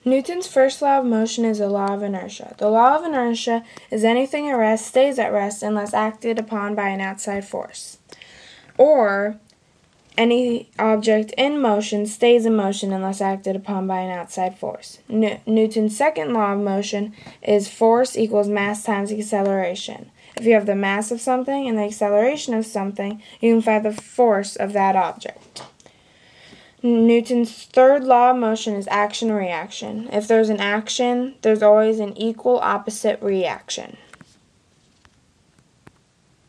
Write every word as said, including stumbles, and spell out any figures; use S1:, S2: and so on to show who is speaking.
S1: Newton's first law of motion is the law of inertia. The law of inertia is anything at rest stays at rest unless acted upon by an outside force. Or, any object in motion stays in motion unless acted upon by an outside force. N- Newton's second law of motion is force equals mass times acceleration. If you have the mass of something and the acceleration of something, you can find the force of that object. Newton's third law of motion is action-reaction. If there's an action, there's always an equal opposite reaction.